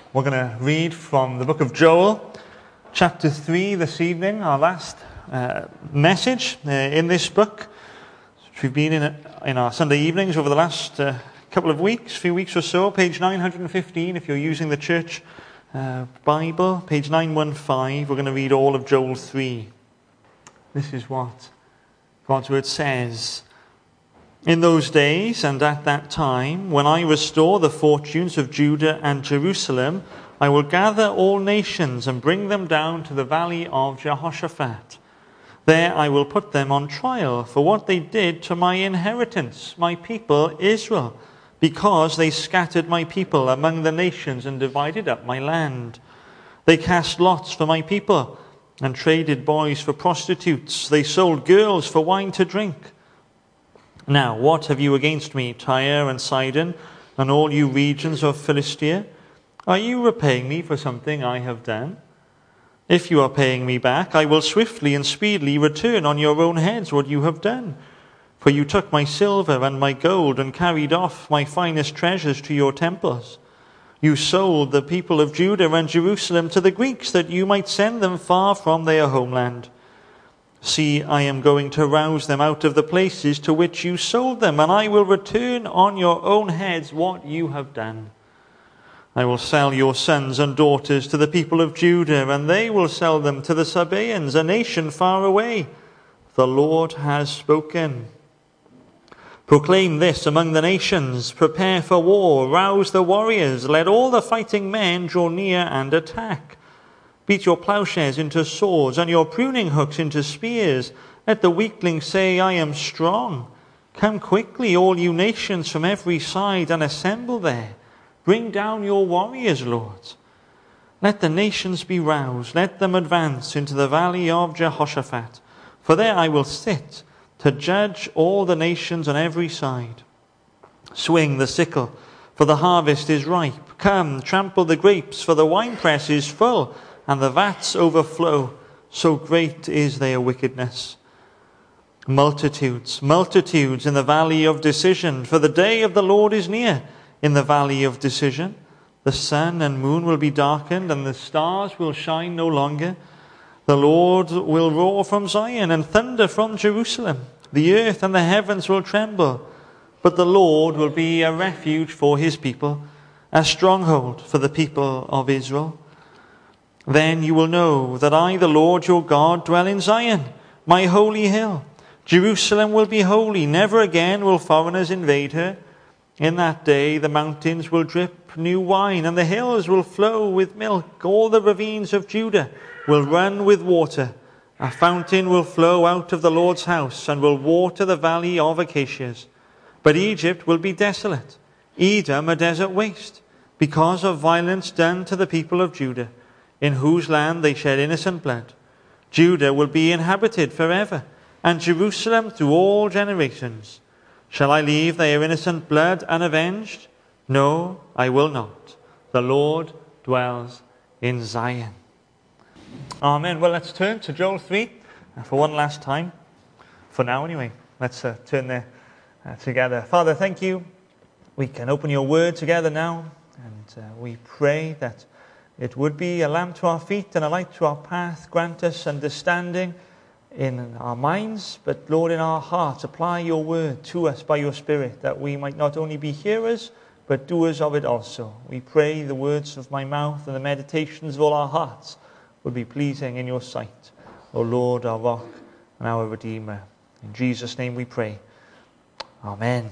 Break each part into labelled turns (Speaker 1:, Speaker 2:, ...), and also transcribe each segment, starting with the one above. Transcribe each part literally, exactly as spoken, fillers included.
Speaker 1: We're going to read from the book of Joel, chapter three this evening, our last uh, message uh, in this book, which we've been in in our Sunday evenings over the last uh, couple of weeks, few weeks or so. Page nine hundred fifteen, if you're using the church uh, Bible, page nine fifteen, we're going to read all of Joel three. This is what God's word says. In those days and at that time, when I restore the fortunes of Judah and Jerusalem, I will gather all nations and bring them down to the valley of Jehoshaphat. There I will put them on trial for what they did to my inheritance, my people Israel, because they scattered my people among the nations and divided up my land. They cast lots for my people and traded boys for prostitutes. They sold girls for wine to drink. Now, what have you against me, Tyre and Sidon, and all you regions of Philistia? Are you repaying me for something I have done? If you are paying me back, I will swiftly and speedily return on your own heads what you have done. For you took my silver and my gold and carried off my finest treasures to your temples. You sold the people of Judah and Jerusalem to the Greeks, that you might send them far from their homeland. See, I am going to rouse them out of the places to which you sold them, and I will return on your own heads what you have done. I will sell your sons and daughters to the people of Judah, and they will sell them to the Sabaeans, a nation far away. The Lord has spoken. Proclaim this among the nations. Prepare for war. Rouse the warriors. Let all the fighting men draw near and attack. Beat your plowshares into swords and your pruning hooks into spears. Let the weakling say, I am strong. Come quickly, all you nations from every side, and assemble there. Bring down your warriors, Lord. Let the nations be roused. Let them advance into the valley of Jehoshaphat. For there I will sit to judge all the nations on every side. Swing the sickle, for the harvest is ripe. Come, trample the grapes, for the winepress is full, and the vats overflow, so great is their wickedness. Multitudes, multitudes in the valley of decision, for the day of the Lord is near in the valley of decision. The sun and moon will be darkened, and the stars will shine no longer. The Lord will roar from Zion and thunder from Jerusalem. The earth and the heavens will tremble, but the Lord will be a refuge for his people, a stronghold for the people of Israel. Then you will know that I, the Lord your God, dwell in Zion, my holy hill. Jerusalem will be holy. Never again will foreigners invade her. In that day the mountains will drip new wine, and the hills will flow with milk. All the ravines of Judah will run with water. A fountain will flow out of the Lord's house, and will water the valley of acacias. But Egypt will be desolate, Edom a desert waste, because of violence done to the people of Judah, in whose land they shed innocent blood. Judah will be inhabited forever, and Jerusalem through all generations. Shall I leave their innocent blood unavenged? No, I will not. The Lord dwells in Zion. Amen. Well, let's turn to Joel three for one last time. For now, anyway. Let's uh, turn there uh, together. Father, thank you. We can open your word together now, and uh, we pray that it would be a lamp to our feet and a light to our path. Grant us understanding in our minds, but Lord, in our hearts. Apply your word to us by your Spirit, that we might not only be hearers, but doers of it also. We pray the words of my mouth and the meditations of all our hearts would be pleasing in your sight, O Lord, our rock and our Redeemer. In Jesus' name we pray. Amen.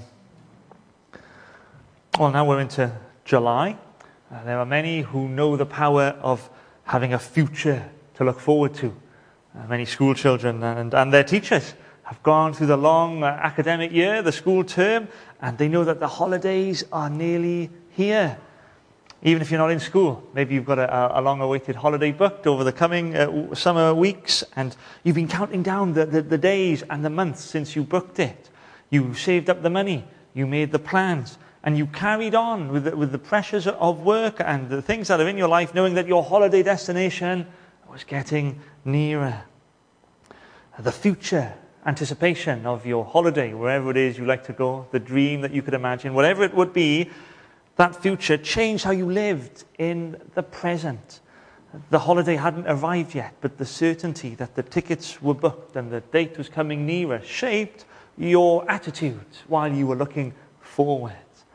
Speaker 1: Well, now we're into July. Uh, there are many who know the power of having a future to look forward to. Uh, many school children and, and their teachers have gone through the long uh, academic year, the school term, and they know that the holidays are nearly here. Even if you're not in school, maybe you've got a, a long-awaited holiday booked over the coming uh, summer weeks, and you've been counting down the, the, the days and the months since you booked it. You saved up the money, you made the plans, and you carried on with the, with the pressures of work and the things that are in your life, knowing that your holiday destination was getting nearer. The future anticipation of your holiday, wherever it is you like to go, the dream that you could imagine, whatever it would be, That future changed how you lived in the present. The holiday hadn't arrived yet, but the certainty that the tickets were booked and the date was coming nearer shaped your attitude while you were looking forward.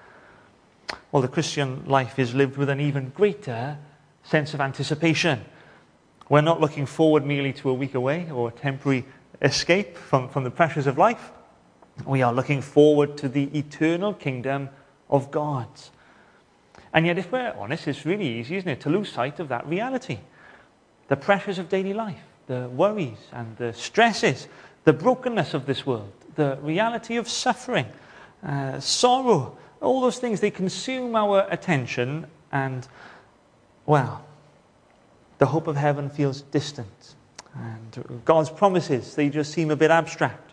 Speaker 1: Well, the Christian life is lived with an even greater sense of anticipation. We're not looking forward merely to a week away or a temporary escape from, from the pressures of life. We are looking forward to the eternal kingdom of God. And yet, if we're honest, it's really easy, isn't it, to lose sight of that reality. The pressures of daily life, the worries and the stresses, the brokenness of this world, the reality of suffering, uh, sorrow, all those things, they consume our attention, and, well, the hope of heaven feels distant. And God's promises, they just seem a bit abstract.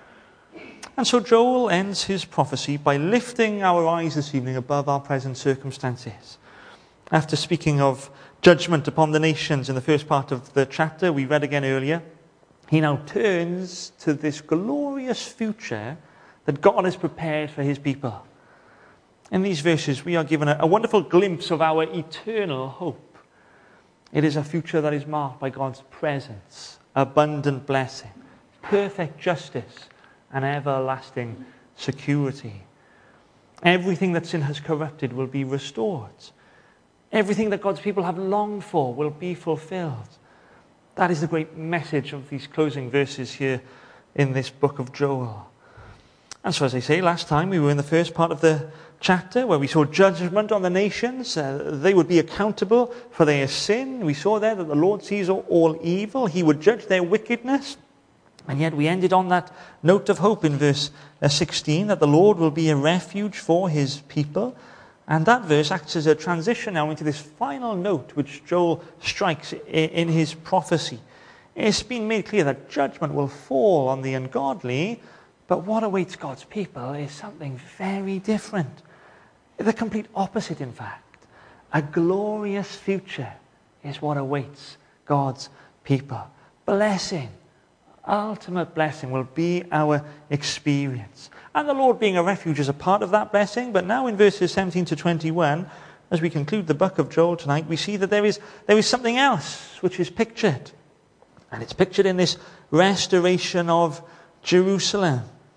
Speaker 1: And so Joel ends his prophecy by lifting our eyes this evening above our present circumstances. After speaking of judgment upon the nations in the first part of the chapter we read again earlier, he now turns to this glorious future that God has prepared for his people. In these verses, we are given a, a wonderful glimpse of our eternal hope. It is a future that is marked by God's presence, abundant blessing, perfect justice, and everlasting security. Everything that sin has corrupted will be restored. Everything that God's people have longed for will be fulfilled. That is the great message of these closing verses here in this book of Joel. And so, as I say, last time we were in the first part of the chapter where we saw judgment on the nations. Uh, they would be accountable for their sin. We saw there that the Lord sees all, all evil. He would judge their wickedness. And yet we ended on that note of hope in verse sixteen, that the Lord will be a refuge for his people. And that verse acts as a transition now into this final note which Joel strikes in his prophecy. It's been made clear that judgment will fall on the ungodly, but what awaits God's people is something very different. The complete opposite, in fact. A glorious future is what awaits God's people. Blessing, ultimate blessing will be our experience. And the Lord being a refuge is a part of that blessing. But now in verses seventeen to twenty-one, as we conclude the book of Joel tonight, we see that there is, there is something else which is pictured. And it's pictured in this restoration of Jerusalem.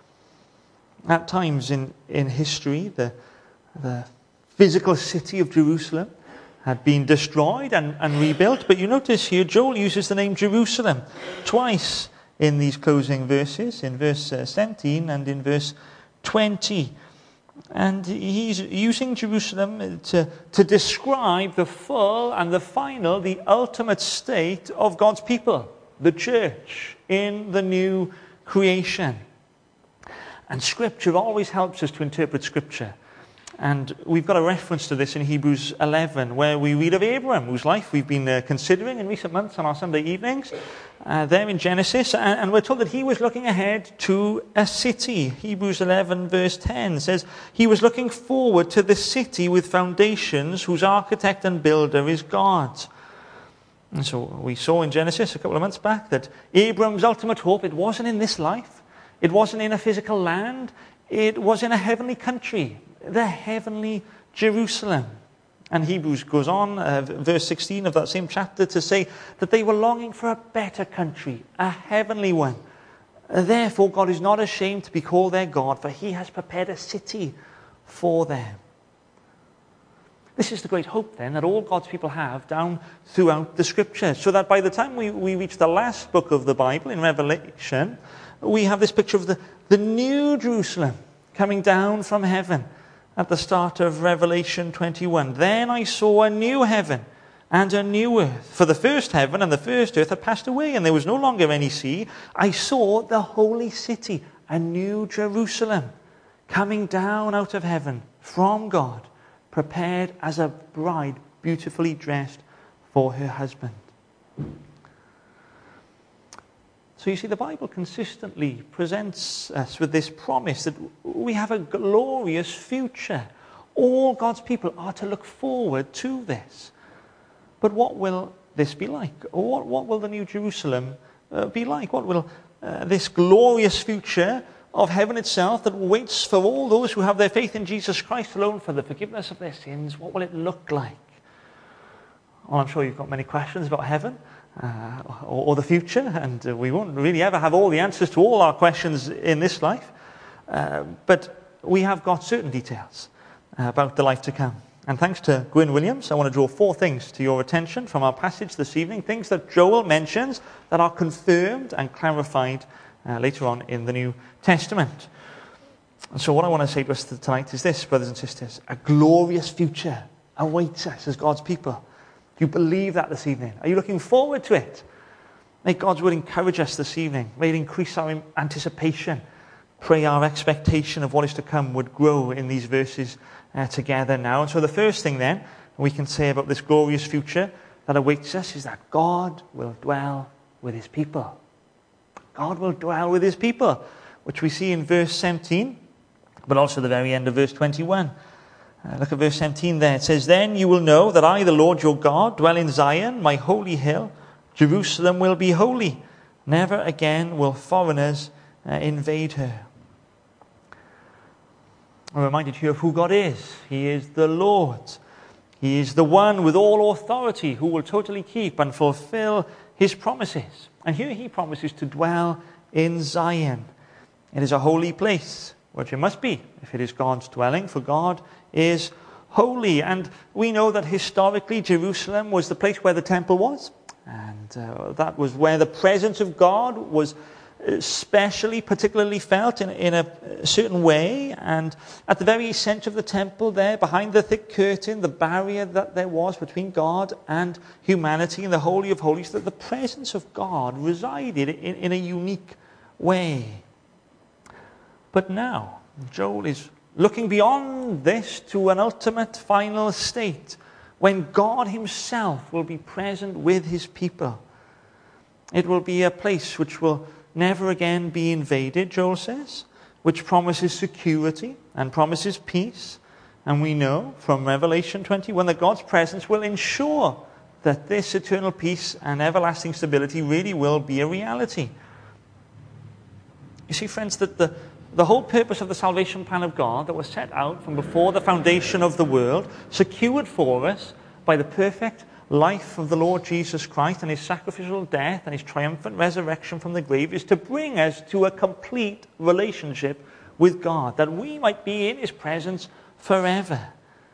Speaker 1: At times in, in history, the, the physical city of Jerusalem had been destroyed and, and rebuilt. But you notice here, Joel uses the name Jerusalem twice in these closing verses, in verse uh, seventeen and in verse twenty. And he's using Jerusalem to, to describe the full and the final, the ultimate state of God's people, the church in the new creation. And Scripture always helps us to interpret Scripture. And we've got a reference to this in Hebrews eleven, where we read of Abraham, whose life we've been uh, considering in recent months on our Sunday evenings, uh, there in Genesis. And, and we're told that he was looking ahead to a city. Hebrews eleven verse ten says, he was looking forward to the city with foundations, whose architect and builder is God. And so we saw in Genesis a couple of months back that Abraham's ultimate hope, it wasn't in this life. It wasn't in a physical land. It was in a heavenly country, the heavenly Jerusalem. And Hebrews goes on, uh, verse sixteen of that same chapter, to say that they were longing for a better country, a heavenly one. Therefore, God is not ashamed to be called their God, for he has prepared a city for them. This is the great hope, then, that all God's people have down throughout the Scriptures, so that by the time we, we reach the last book of the Bible, in Revelation, we have this picture of the, the new Jerusalem coming down from heaven at the start of Revelation twenty-one. Then I saw a new heaven and a new earth. For the first heaven and the first earth had passed away, and there was no longer any sea. I saw the holy city, a new Jerusalem, coming down out of heaven from God, prepared as a bride beautifully dressed for her husband. So you see, the Bible consistently presents us with this promise that we have a glorious future. All God's people are to look forward to this. But what will this be like? Or what, what will the New Jerusalem uh, be like? What will uh, this glorious future of heaven itself that waits for all those who have their faith in Jesus Christ alone for the forgiveness of their sins, what will it look like? Well, I'm sure you've got many questions about heaven uh, or, or the future, and uh, we won't really ever have all the answers to all our questions in this life. Uh, but we have got certain details uh, about the life to come. And thanks to Gwyn Williams, I want to draw four things to your attention from our passage this evening, things that Joel mentions that are confirmed and clarified uh, later on in the New Testament. And so what I want to say to us tonight is this, brothers and sisters: a glorious future awaits us as God's people. Do you believe that this evening? Are you looking forward to it? May God's word encourage us this evening. May it increase our anticipation. Pray our expectation of what is to come would grow in these verses uh, together now. And so the first thing then we can say about this glorious future that awaits us is that God will dwell with his people. God will dwell with his people, which we see in verse seventeen, but also the very end of verse twenty-one. Uh, look at verse seventeen there. It says, "Then you will know that I, the Lord your God, dwell in Zion, my holy hill. Jerusalem will be holy. Never again will foreigners uh, invade her." I'm reminded here of who God is. He is the Lord. He is the one with all authority who will totally keep and fulfill his promises. And here he promises to dwell in Zion. It is a holy place, which it must be if it is God's dwelling, for God is holy. And we know that historically Jerusalem was the place where the temple was. And uh, that was where the presence of God was especially, particularly felt in, in a certain way. And at the very center of the temple there, behind the thick curtain, the barrier that there was between God and humanity in the Holy of Holies, that the presence of God resided in, in a unique way. But now, Joel is looking beyond this to an ultimate final state when God himself will be present with his people. It will be a place which will never again be invaded, Joel says, which promises security and promises peace. And we know from Revelation twenty-one that God's presence will ensure that this eternal peace and everlasting stability really will be a reality. You see, friends, that the, the whole purpose of the salvation plan of God that was set out from before the foundation of the world, secured for us by the perfect life of the Lord Jesus Christ and his sacrificial death and his triumphant resurrection from the grave, is to bring us to a complete relationship with God, that we might be in his presence forever.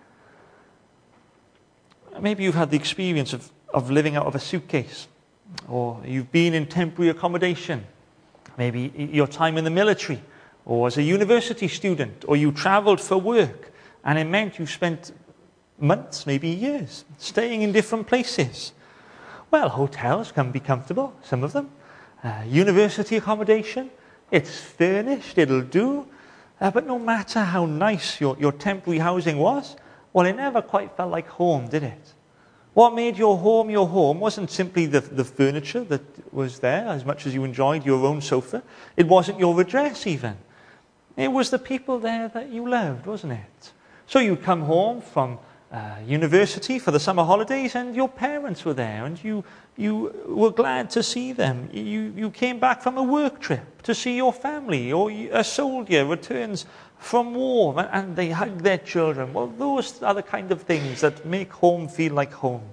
Speaker 1: Maybe you've had the experience of, of living out of a suitcase, or you've been in temporary accommodation, maybe your time in the military, or as a university student, or you traveled for work, and it meant you spent months, maybe years, staying in different places. Well, hotels can be comfortable, some of them. Uh, university accommodation, it's furnished, it'll do. Uh, but no matter how nice your, your temporary housing was, well, it never quite felt like home, did it? What made your home your home wasn't simply the, the furniture that was there, as much as you enjoyed your own sofa. It wasn't your address even. It was the people there that you loved, wasn't it? So you'd come home from Uh, university for the summer holidays, and your parents were there, and you you were glad to see them. You you came back from a work trip to see your family, or a soldier returns from war and, and they hug their children. Well, those are the kind of things that make home feel like home.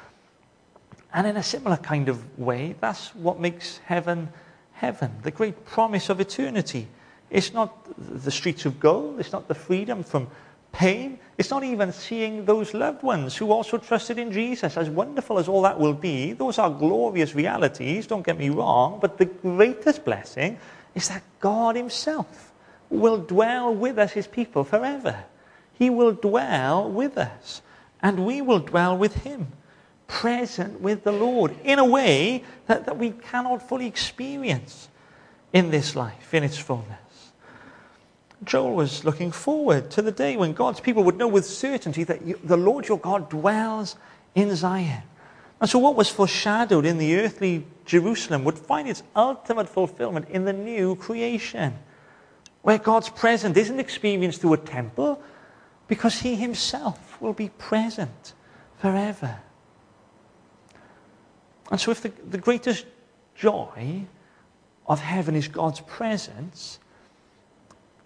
Speaker 1: And in a similar kind of way, that's what makes heaven heaven, the great promise of eternity. It's not the streets of gold, it's not the freedom from pain. It's not even seeing those loved ones who also trusted in Jesus. As wonderful as all that will be, those are glorious realities, don't get me wrong, but the greatest blessing is that God himself will dwell with us, his people, forever. He will dwell with us, and we will dwell with him, present with the Lord, in a way that, that we cannot fully experience in this life, in its fullness. Joel was looking forward to the day when God's people would know with certainty that you, the Lord your God dwells in Zion. And so what was foreshadowed in the earthly Jerusalem would find its ultimate fulfillment in the new creation, where God's presence isn't experienced through a temple, because he himself will be present forever. And so if the, the greatest joy of heaven is God's presence,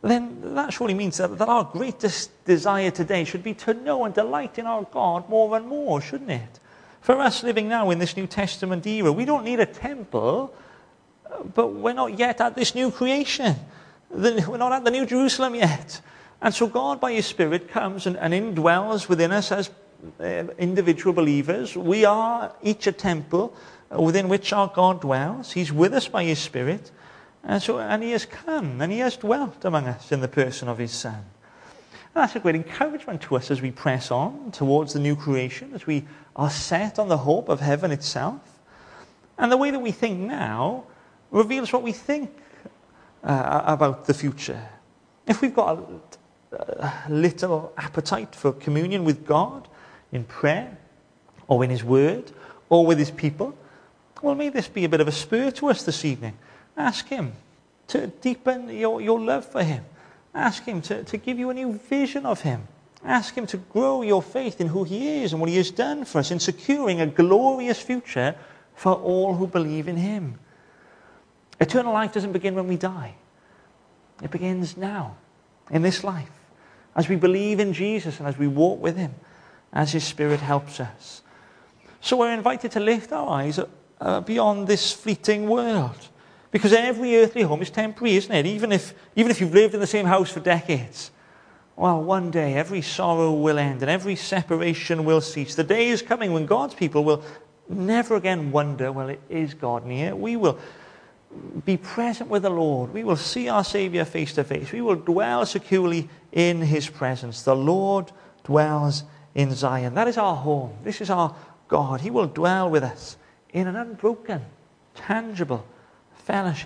Speaker 1: then that surely means that, that our greatest desire today should be to know and delight in our God more and more, shouldn't it? For us living now in this New Testament era, we don't need a temple, but we're not yet at this new creation. We're not at the New Jerusalem yet. And so God, by his Spirit, comes and, and indwells within us as uh, individual believers. We are each a temple within which our God dwells. He's with us by his Spirit. And so, and he has come and he has dwelt among us in the person of his Son. And that's a great encouragement to us as we press on towards the new creation, as we are set on the hope of heaven itself. And the way that we think now reveals what we think uh, about the future. If we've got a, a little appetite for communion with God in prayer, or in his word, or with his people, well, may this be a bit of a spur to us this evening. Ask him to deepen your, your love for him. Ask him to, to give you a new vision of him. Ask him to grow your faith in who he is and what he has done for us in securing a glorious future for all who believe in him. Eternal life doesn't begin when we die. It begins now, in this life, as we believe in Jesus and as we walk with him, as his Spirit helps us. So we're invited to lift our eyes uh, beyond this fleeting world. Because every earthly home is temporary, isn't it? Even if, even if you've lived in the same house for decades. Well, one day every sorrow will end and every separation will cease. The day is coming when God's people will never again wonder, well, is God near? We will be present with the Lord. We will see our Saviour face to face. We will dwell securely in his presence. The Lord dwells in Zion. That is our home. This is our God. He will dwell with us in an unbroken, tangible fellowship.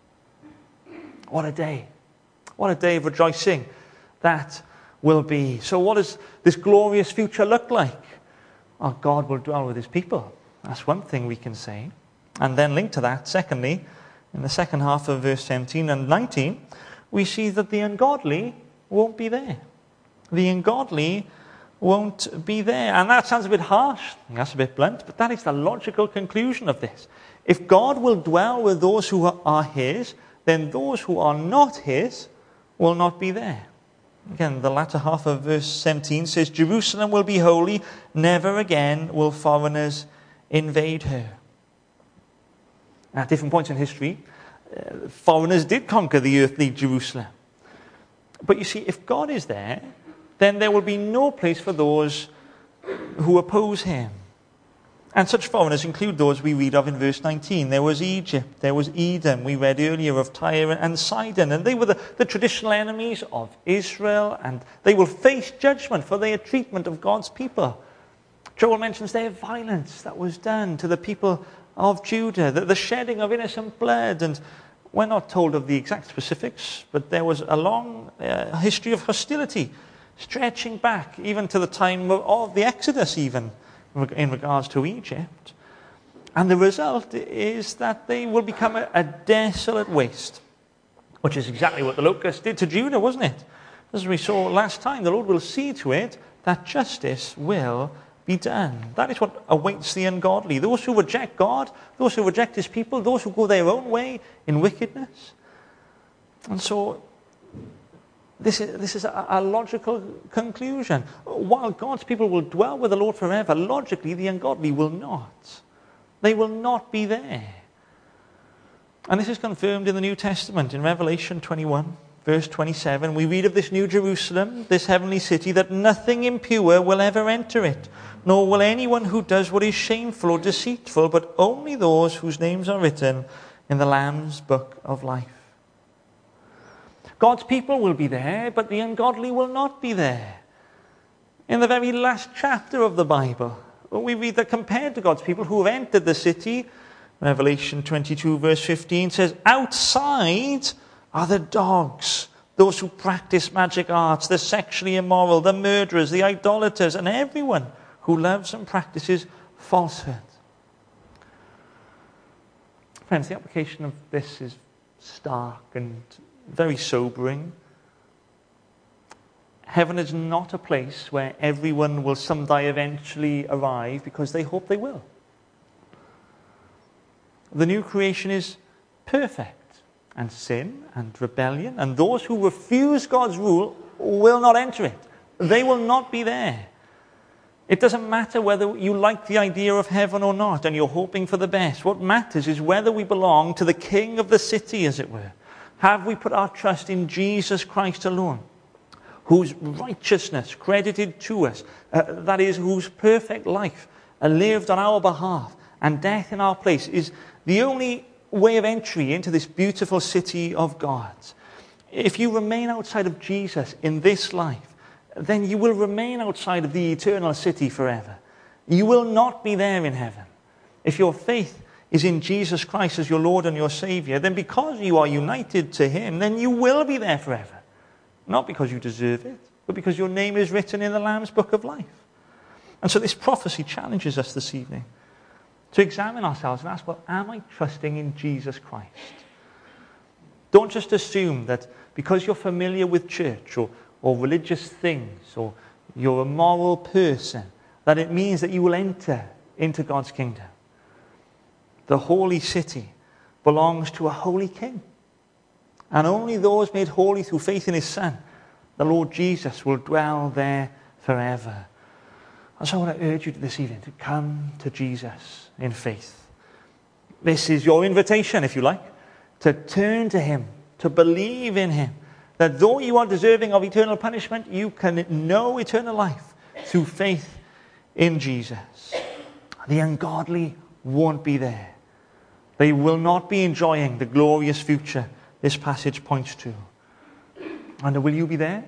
Speaker 1: What a day. What a day of rejoicing that will be. So what does this glorious future look like? Our God will dwell with his people. That's one thing we can say. And then linked to that, secondly, in the second half of verse seventeen and nineteen, we see that the ungodly won't be there. The ungodly won't be there. And that sounds a bit harsh. That's a bit blunt. But that is the logical conclusion of this. If God will dwell with those who are his, then those who are not his will not be there. Again, the latter half of verse seventeen says, Jerusalem will be holy, never again will foreigners invade her. At different points in history, uh, foreigners did conquer the earthly Jerusalem. But you see, if God is there, then there will be no place for those who oppose him. And such foreigners include those we read of in verse nineteen. There was Egypt, there was Edom, we read earlier of Tyre and Sidon, and they were the, the traditional enemies of Israel, and they will face judgment for their treatment of God's people. Joel mentions their violence that was done to the people of Judah, the, the shedding of innocent blood, and we're not told of the exact specifics, but there was a long uh, history of hostility, stretching back even to the time of, of the Exodus even, in regards to Egypt. And the result is that they will become a, a desolate waste, which is exactly what the locusts did to Judah, wasn't it? As we saw last time, the Lord will see to it that justice will be done. That is what awaits the ungodly. Those who reject God, those who reject his people, those who go their own way in wickedness. And so This is, this is a, a logical conclusion. While God's people will dwell with the Lord forever, logically the ungodly will not. They will not be there. And this is confirmed in the New Testament. In Revelation twenty-one, verse twenty-seven, we read of this new Jerusalem, this heavenly city, that nothing impure will ever enter it, nor will anyone who does what is shameful or deceitful, but only those whose names are written in the Lamb's book of life. God's people will be there, but the ungodly will not be there. In the very last chapter of the Bible, we read that compared to God's people who have entered the city, Revelation twenty-two verse fifteen says, outside are the dogs, those who practice magic arts, the sexually immoral, the murderers, the idolaters, and everyone who loves and practices falsehood. Friends, the application of this is stark and very sobering. Heaven is not a place where everyone will someday eventually arrive because they hope they will. The new creation is perfect. and sin and rebellion, and those who refuse God's rule will not enter it. They will not be there. It doesn't matter whether you like the idea of heaven or not, and you're hoping for the best. What matters is whether we belong to the king of the city, as it were. Have we put our trust in Jesus Christ alone, whose righteousness credited to us, uh, that is, whose perfect life uh, lived on our behalf and death in our place, is the only way of entry into this beautiful city of God. If you remain outside of Jesus in this life, then you will remain outside of the eternal city forever. You will not be there in heaven. If your faith is in Jesus Christ as your Lord and your Savior, then because you are united to him, then you will be there forever. Not because you deserve it, but because your name is written in the Lamb's book of life. And so this prophecy challenges us this evening to examine ourselves and ask, well, am I trusting in Jesus Christ? Don't just assume that because you're familiar with church or, or religious things, or you're a moral person, that it means that you will enter into God's kingdom. The holy city belongs to a holy king. And only those made holy through faith in his Son, the Lord Jesus, will dwell there forever. And so I want to urge you this evening to come to Jesus in faith. This is your invitation, if you like, to turn to him, to believe in him, that though you are deserving of eternal punishment, you can know eternal life through faith in Jesus. The ungodly won't be there. They will not be enjoying the glorious future this passage points to. And will you be there?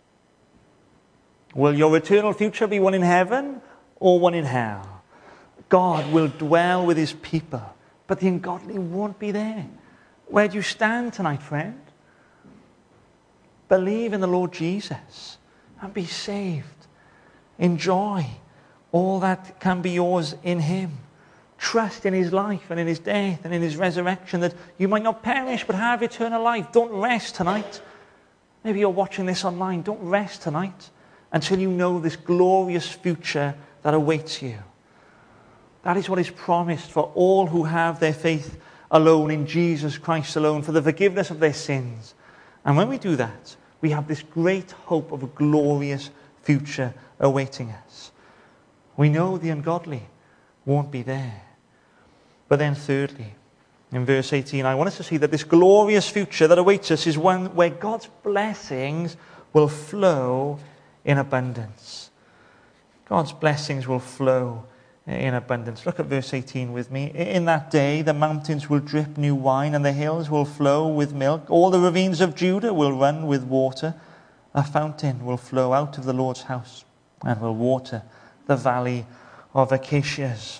Speaker 1: Will your eternal future be one in heaven or one in hell? God will dwell with his people, but the ungodly won't be there. Where do you stand tonight, friend? Believe in the Lord Jesus and be saved. Enjoy all that can be yours in him. Trust in his life and in his death and in his resurrection, that you might not perish but have eternal life. Don't rest tonight. Maybe you're watching this online. Don't rest tonight until you know this glorious future that awaits you. That is what is promised for all who have their faith alone in Jesus Christ alone, for the forgiveness of their sins. And when we do that, we have this great hope of a glorious future awaiting us. We know the ungodly won't be there. But then thirdly, in verse eighteen, I want us to see that this glorious future that awaits us is one where God's blessings will flow in abundance. God's blessings will flow in abundance. Look at verse eighteen with me. In that day, the mountains will drip new wine, and the hills will flow with milk. All the ravines of Judah will run with water. A fountain will flow out of the Lord's house and will water the valley of acacias.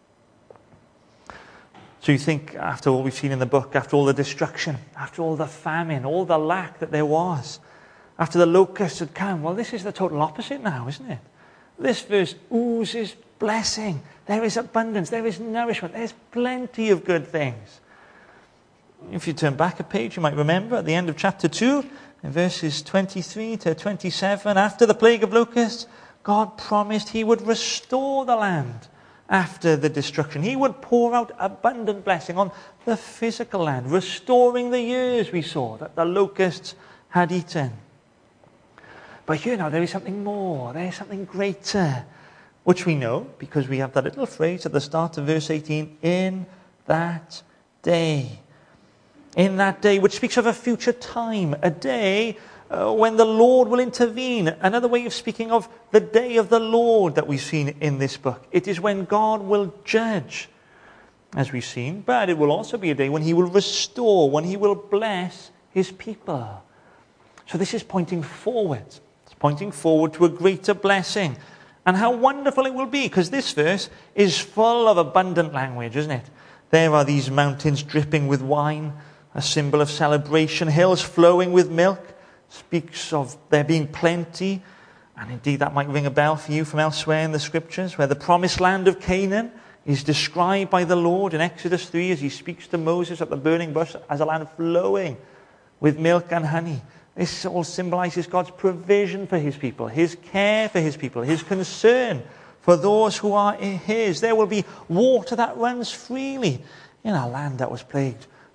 Speaker 1: So you think, after all we've seen in the book, after all the destruction, after all the famine, all the lack that there was, after the locusts had come, well, this is the total opposite now, isn't it? This verse oozes blessing. There is abundance. There is nourishment. There's plenty of good things. If you turn back a page, you might remember at the end of chapter two, in verses twenty-three to twenty-seven, after the plague of locusts, God promised he would restore the land after the destruction. He would pour out abundant blessing on the physical land, restoring the years we saw that the locusts had eaten. But here now there is something more. There is something greater, which we know because we have that little phrase at the start of verse eighteen, in that day. In that day, which speaks of a future time, a day uh, when the Lord will intervene. Another way of speaking of the day of the Lord that we've seen in this book. It is when God will judge, as we've seen, but it will also be a day when he will restore, when he will bless his people. So this is pointing forward. It's pointing forward to a greater blessing. And how wonderful it will be, because this verse is full of abundant language, isn't it? There are these mountains dripping with wine, a symbol of celebration. Hills flowing with milk speaks of there being plenty. And indeed that might ring a bell for you from elsewhere in the scriptures, where the promised land of Canaan is described by the Lord in Exodus three as he speaks to Moses at the burning bush as a land flowing with milk and honey. This all symbolizes God's provision for his people, his care for his people, his concern for those who are his. There will be water that runs freely in a land that was plagued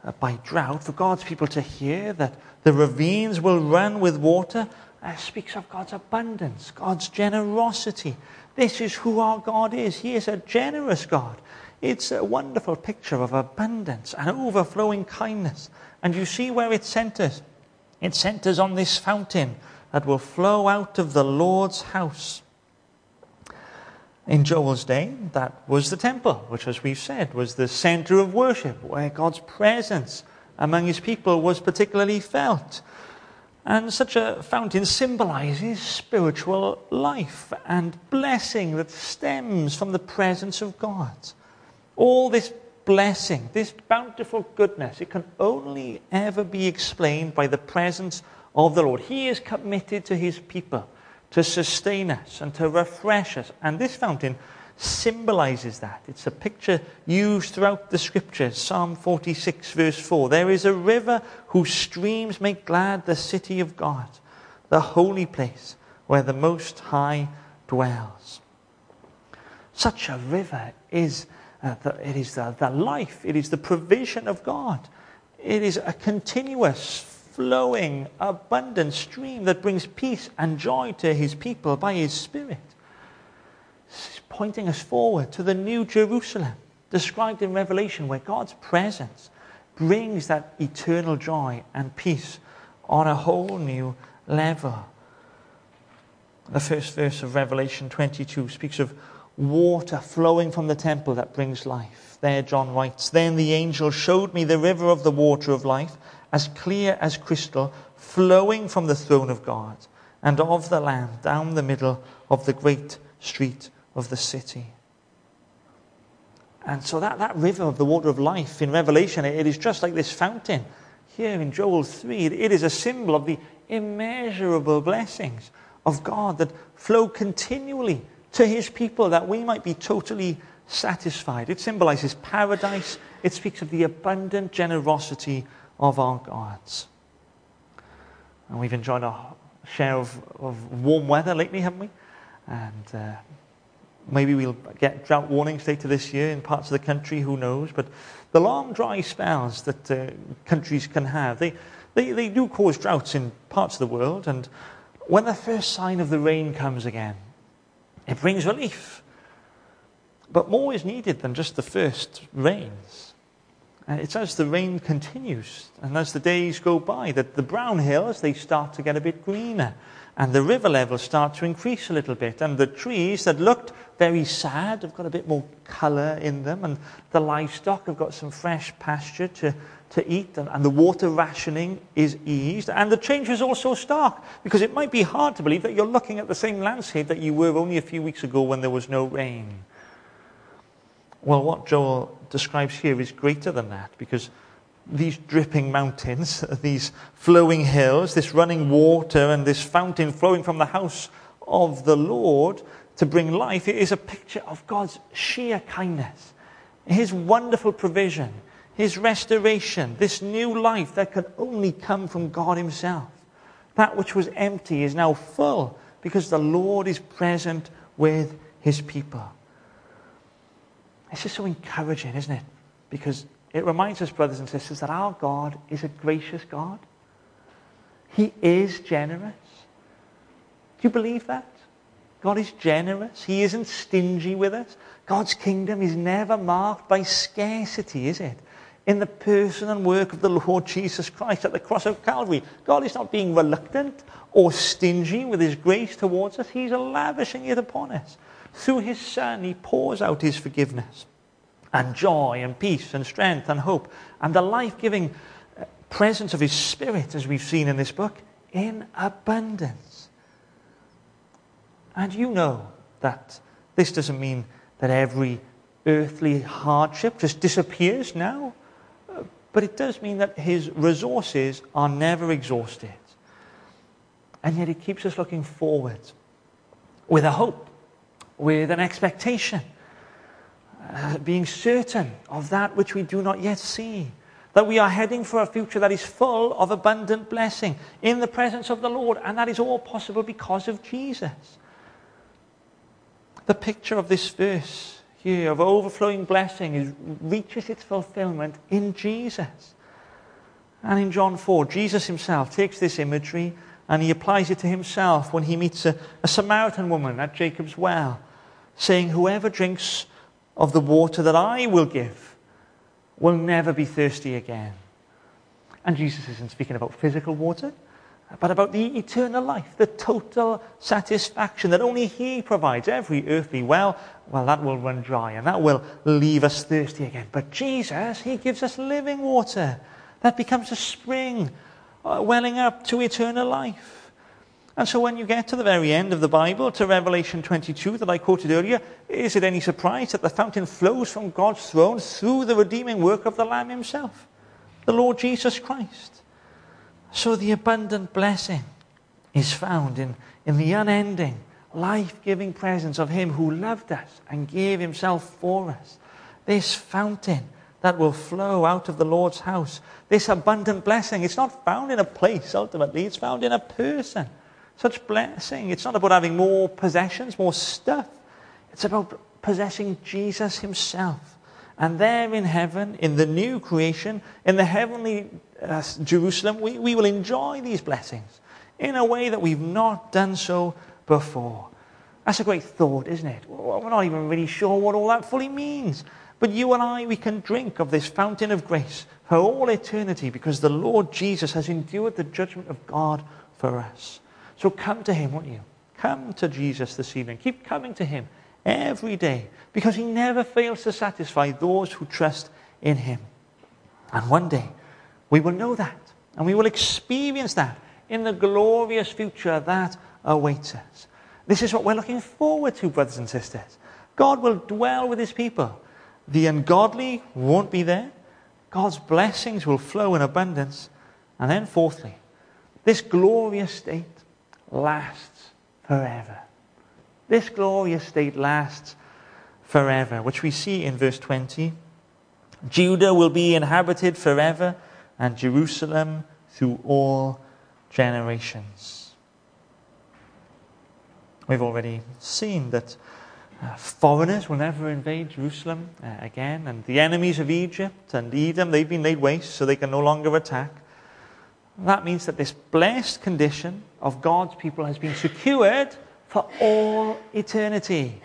Speaker 1: uh, by drought, for God's people to hear that the ravines will run with water, uh, speaks of God's abundance, God's generosity. This is who our God is. He is a generous God. It's a wonderful picture of abundance and overflowing kindness. And you see where it centers. It centers on this fountain that will flow out of the Lord's house. In Joel's day, that was the temple, which, as we've said, was the center of worship, where God's presence among his people was particularly felt. And such a fountain symbolizes spiritual life and blessing that stems from the presence of God. All this blessing, this bountiful goodness, it can only ever be explained by the presence of the Lord. He is committed to his people to sustain us and to refresh us. And this fountain symbolizes that. It's a picture used throughout the scriptures. Psalm forty-six verse four. There is a river whose streams make glad the city of God, the holy place where the Most High dwells. Such a river is, uh, the, it is the, the life, it is the provision of God. It is a continuous, flowing, abundant stream that brings peace and joy to his people by his Spirit. It's pointing us forward to the new Jerusalem, described in Revelation, where God's presence brings that eternal joy and peace on a whole new level. The first verse of Revelation twenty-two speaks of water flowing from the temple that brings life. There John writes, "Then the angel showed me the river of the water of life, as clear as crystal, flowing from the throne of God and of the Lamb down the middle of the great street of the city." And so that, that river of the water of life in Revelation, it is just like this fountain here in Joel three. It, it is a symbol of the immeasurable blessings of God that flow continually to his people, that we might be totally satisfied. It symbolizes paradise. It speaks of the abundant generosity of our gods. And we've enjoyed our share of, of warm weather lately, haven't we? And uh, maybe we'll get drought warnings later this year in parts of the country, who knows? But the long dry spells that uh, countries can have, they, they, they do cause droughts in parts of the world. And when the first sign of the rain comes again, it brings relief. But more is needed than just the first rains. Uh, it's as the rain continues and as the days go by that the brown hills, they start to get a bit greener. And the river levels start to increase a little bit. And the trees that looked very sad have got a bit more colour in them. And the livestock have got some fresh pasture to, to eat. And, and the water rationing is eased. And the change is also stark, because it might be hard to believe that you're looking at the same landscape that you were only a few weeks ago when there was no rain. Well, what Joel describes here is greater than that, because these dripping mountains, these flowing hills, this running water and this fountain flowing from the house of the Lord to bring life, it is a picture of God's sheer kindness, his wonderful provision, his restoration, this new life that could only come from God himself. That which was empty is now full because the Lord is present with his people. It's just so encouraging, isn't it? Because it reminds us, brothers and sisters, that our God is a gracious God. He is generous. Do you believe that? God is generous. He isn't stingy with us. God's kingdom is never marked by scarcity, is it? In the person and work of the Lord Jesus Christ at the cross of Calvary, God is not being reluctant or stingy with his grace towards us. He's lavishing it upon us. Through his Son, he pours out his forgiveness and joy and peace and strength and hope and the life-giving presence of his Spirit, as we've seen in this book, in abundance. And you know that this doesn't mean that every earthly hardship just disappears now, but it does mean that his resources are never exhausted. And yet it keeps us looking forward with a hope, with an expectation, uh, being certain of that which we do not yet see, that we are heading for a future that is full of abundant blessing in the presence of the Lord, and that is all possible because of Jesus. The picture of this verse here of overflowing blessing is, reaches its fulfillment in Jesus. And in John four, Jesus himself takes this imagery and he applies it to himself when he meets a, a Samaritan woman at Jacob's well, saying, whoever drinks of the water that I will give will never be thirsty again. And Jesus isn't speaking about physical water, but about the eternal life, the total satisfaction that only he provides. Every earthly well, well, that will run dry and that will leave us thirsty again. But Jesus, he gives us living water that becomes a spring uh, welling up to eternal life. And so when you get to the very end of the Bible, to Revelation twenty-two that I quoted earlier, is it any surprise that the fountain flows from God's throne through the redeeming work of the Lamb himself, the Lord Jesus Christ? So the abundant blessing is found in, in the unending, life-giving presence of him who loved us and gave himself for us. This fountain that will flow out of the Lord's house, this abundant blessing, it's not found in a place ultimately, it's found in a person. Such blessing, it's not about having more possessions, more stuff. It's about possessing Jesus himself. And there in heaven, in the new creation, in the heavenly uh, Jerusalem, we, we will enjoy these blessings in a way that we've not done so before. That's a great thought, isn't it? We're not even really sure what all that fully means. But you and I, we can drink of this fountain of grace for all eternity because the Lord Jesus has endured the judgment of God for us. So come to him, won't you? Come to Jesus this evening. Keep coming to him every day, because he never fails to satisfy those who trust in him. And one day, we will know that, and we will experience that in the glorious future that awaits us. This is what we're looking forward to, brothers and sisters. God will dwell with his people. The ungodly won't be there. God's blessings will flow in abundance. And then fourthly, this glorious state lasts forever. This glorious state lasts forever, which we see in verse twenty. Judah will be inhabited forever, and Jerusalem through all generations. We've already seen that uh, foreigners will never invade Jerusalem uh, again, and the enemies of Egypt and Edom, they've been laid waste, so they can no longer attack. That means that this blessed condition of God's people has been secured for all eternity.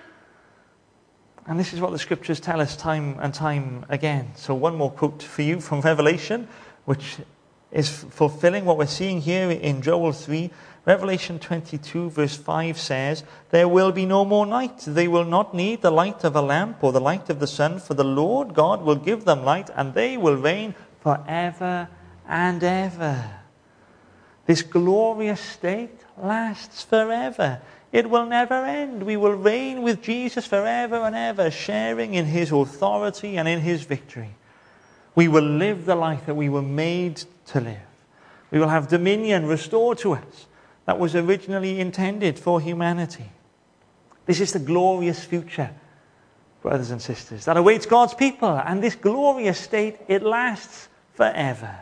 Speaker 1: And this is what the scriptures tell us time and time again. So one more quote for you from Revelation, which is fulfilling what we're seeing here in Joel three. Revelation twenty-two verse five says, there will be no more night. They will not need the light of a lamp or the light of the sun, for the Lord God will give them light, and they will reign forever and ever. This glorious state lasts forever. It will never end. We will reign with Jesus forever and ever, sharing in his authority and in his victory. We will live the life that we were made to live. We will have dominion restored to us that was originally intended for humanity. This is the glorious future, brothers and sisters, that awaits God's people. And this glorious state, it lasts forever.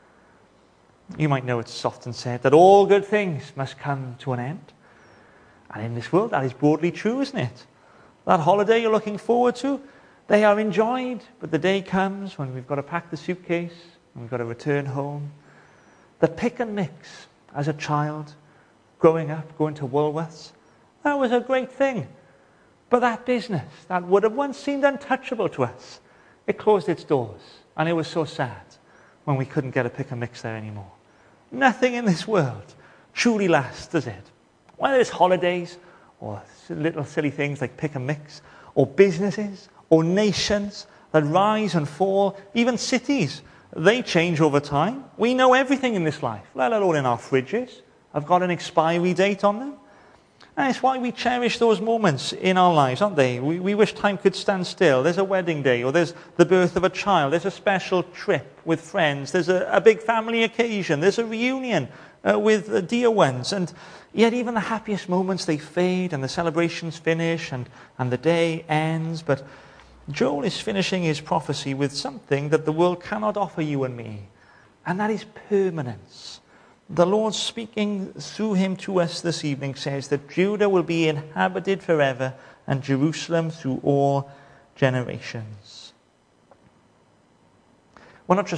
Speaker 1: You might know it's often said that all good things must come to an end. And in this world, that is broadly true, isn't it? That holiday you're looking forward to, they are enjoyed, but the day comes when we've got to pack the suitcase, and we've got to return home. The pick and mix as a child, growing up, going to Woolworths, that was a great thing. But that business, that would have once seemed untouchable to us, it closed its doors, and it was so sad when we couldn't get a pick and mix there anymore. Nothing in this world truly lasts, does it? Whether it's holidays, or little silly things like pick and mix, or businesses, or nations that rise and fall, even cities, they change over time. We know everything in this life, let alone in our fridges, have got an expiry date on them. And it's why we cherish those moments in our lives, aren't they? We, we wish time could stand still. There's a wedding day, or there's the birth of a child, there's a special trip with friends, there's a, a big family occasion, there's a reunion uh, with uh, dear ones. And yet even the happiest moments, they fade, and the celebrations finish, and, and the day ends. But Joel is finishing his prophecy with something that the world cannot offer you and me, and that is permanence. The Lord speaking through him to us this evening says that Judah will be inhabited forever, and Jerusalem through all generations. We're not just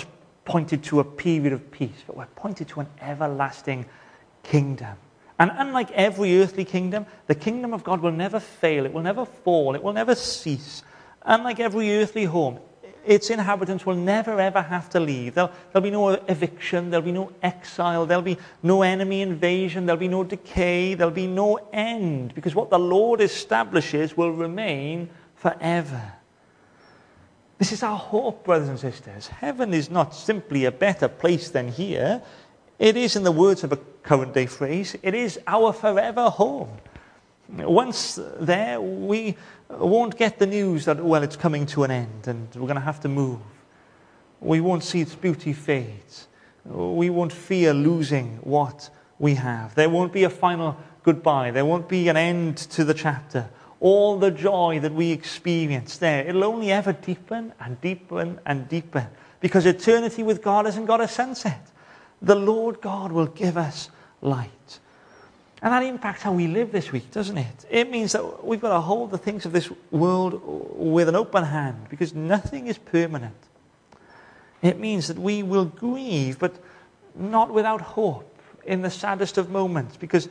Speaker 1: pointed to a period of peace, but we're pointed to an everlasting kingdom. And unlike every earthly kingdom, the kingdom of God will never fail. It will never fall. It will never cease. Unlike every earthly home, its inhabitants will never ever have to leave. There'll, there'll be no eviction. There'll be no exile. There'll be no enemy invasion. There'll be no decay. There'll be no end. Because what the Lord establishes will remain forever. This is our hope, brothers and sisters. Heaven is not simply a better place than here. It is, in the words of a current day phrase, it is our forever home. Once there, we won't get the news that, well, it's coming to an end and we're going to have to move. We won't see its beauty fade. We won't fear losing what we have. There won't be a final goodbye. There won't be an end to the chapter. All the joy that we experience there, it'll only ever deepen and deepen and deepen, because eternity with God hasn't got a sunset. The Lord God will give us light. And that impacts how we live this week, doesn't it? It means that we've got to hold the things of this world with an open hand, because nothing is permanent. It means that we will grieve, but not without hope in the saddest of moments, because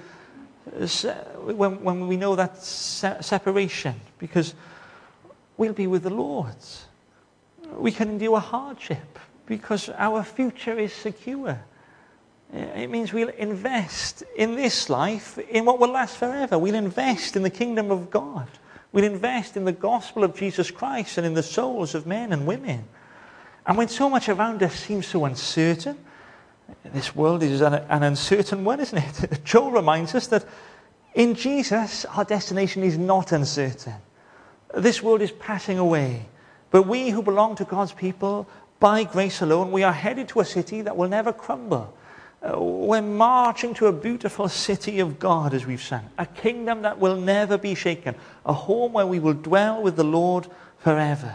Speaker 1: when, when we know that se- separation, because we'll be with the Lord. We can endure hardship because our future is secure. It means we'll invest in this life in what will last forever. We'll invest in the kingdom of God. We'll invest in the gospel of Jesus Christ and in the souls of men and women. And when so much around us seems so uncertain, this world is an, an uncertain one, isn't it? Joel reminds us that in Jesus, our destination is not uncertain. This world is passing away. But we who belong to God's people, by grace alone, we are headed to a city that will never crumble. Uh, we're marching to a beautiful city of God, as we've sung. A kingdom that will never be shaken. A home where we will dwell with the Lord forever.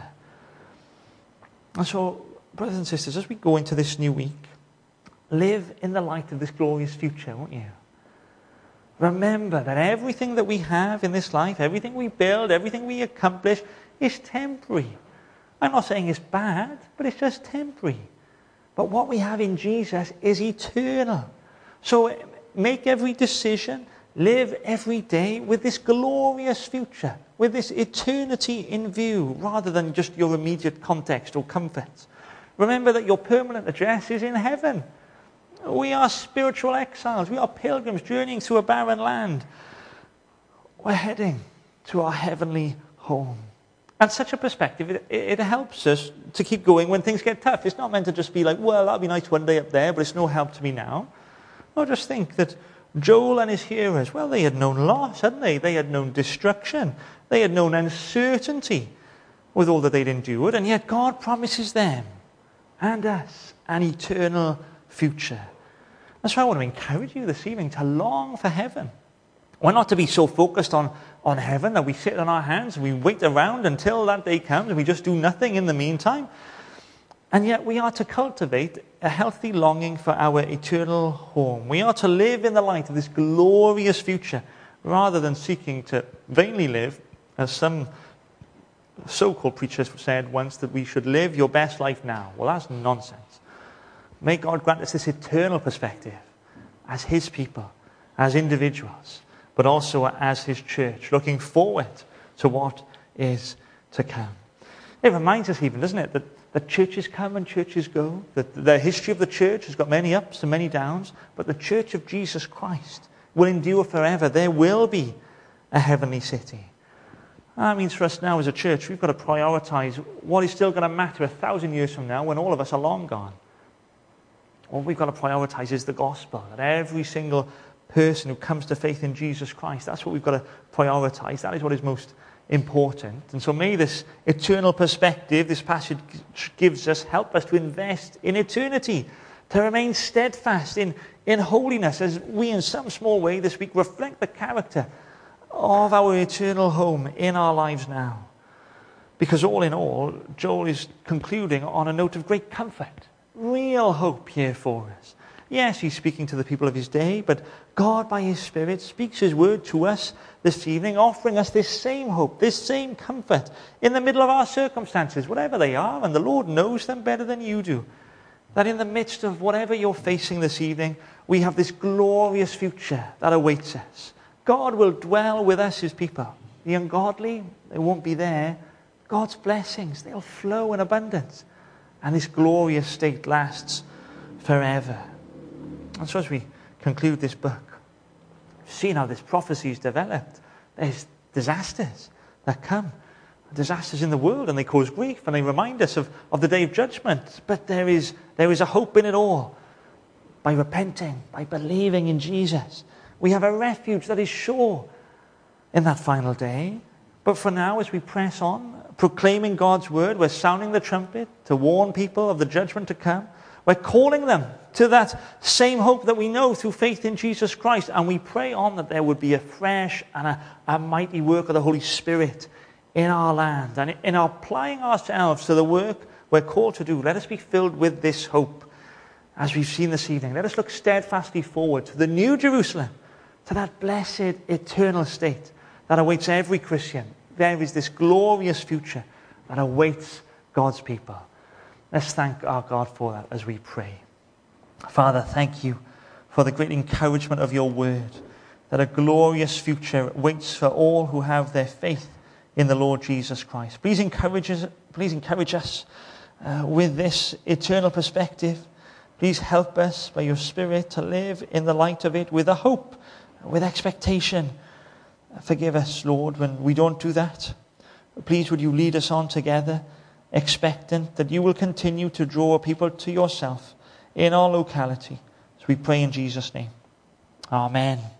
Speaker 1: And so, brothers and sisters, as we go into this new week, live in the light of this glorious future, won't you? Remember that everything that we have in this life, everything we build, everything we accomplish, is temporary. I'm not saying it's bad, but it's just temporary. But what we have in Jesus is eternal. So make every decision, live every day with this glorious future, with this eternity in view, rather than just your immediate context or comfort. Remember that your permanent address is in heaven. We are spiritual exiles. We are pilgrims journeying through a barren land. We're heading to our heavenly home. And such a perspective, it, it helps us to keep going when things get tough. It's not meant to just be like, well, that'll be nice one day up there, but it's no help to me now. No, just think that Joel and his hearers, well, they had known loss, hadn't they? They had known destruction. They had known uncertainty with all that they'd endured. And yet God promises them and us an eternal future. That's why I want to encourage you this evening to long for heaven. We're not to be so focused on, on heaven that we sit on our hands and we wait around until that day comes and we just do nothing in the meantime. And yet we are to cultivate a healthy longing for our eternal home. We are to live in the light of this glorious future rather than seeking to vainly live, as some so-called preachers said once, that we should live your best life now. Well, that's nonsense. May God grant us this eternal perspective as His people, as individuals, but also as His church, looking forward to what is to come. It reminds us even, doesn't it, that, that churches come and churches go, that the history of the church has got many ups and many downs, but the church of Jesus Christ will endure forever. There will be a heavenly city. That means for us now as a church, we've got to prioritize what is still going to matter a thousand years from now when all of us are long gone. What we've got to prioritize is the gospel, that every single person who comes to faith in Jesus Christ, that's what we've got to prioritize. That is what is most important. And so may this eternal perspective this passage gives us help us to invest in eternity, to remain steadfast in, in holiness, as we in some small way this week reflect the character of our eternal home in our lives now. Because all in all, Joel is concluding on a note of great comfort, real hope here for us. Yes, he's speaking to the people of his day, but God, by His Spirit, speaks His word to us this evening, offering us this same hope, this same comfort in the middle of our circumstances, whatever they are, and the Lord knows them better than you do. that in the midst of whatever you're facing this evening, we have this glorious future that awaits us. God will dwell with us, his people. The ungodly, they won't be there. God's blessings, they'll flow in abundance. And this glorious state lasts forever. And so as we conclude this book, we've seen how this prophecy is developed. There's disasters that come. Disasters in the world, and they cause grief, and they remind us of, of the day of judgment. But there is, there is a hope in it all. By repenting, by believing in Jesus, we have a refuge that is sure in that final day. But for now, as we press on, proclaiming God's word, we're sounding the trumpet to warn people of the judgment to come. We're calling them to that same hope that we know through faith in Jesus Christ. And we pray on that there would be a fresh and a, a mighty work of the Holy Spirit in our land. And in applying ourselves to the work we're called to do, let us be filled with this hope. As we've seen this evening, let us look steadfastly forward to the new Jerusalem, to that blessed eternal state that awaits every Christian. There is this glorious future that awaits God's people. Let's thank our God for that as we pray. Father, thank you for the great encouragement of your word, that a glorious future waits for all who have their faith in the Lord Jesus Christ. Please encourage us, please encourage us uh, with this eternal perspective. Please help us by your Spirit to live in the light of it with a hope, with expectation. Forgive us, Lord, when we don't do that. Please would you lead us on together, expectant that you will continue to draw people to yourself in our locality. So we pray in Jesus' name. Amen.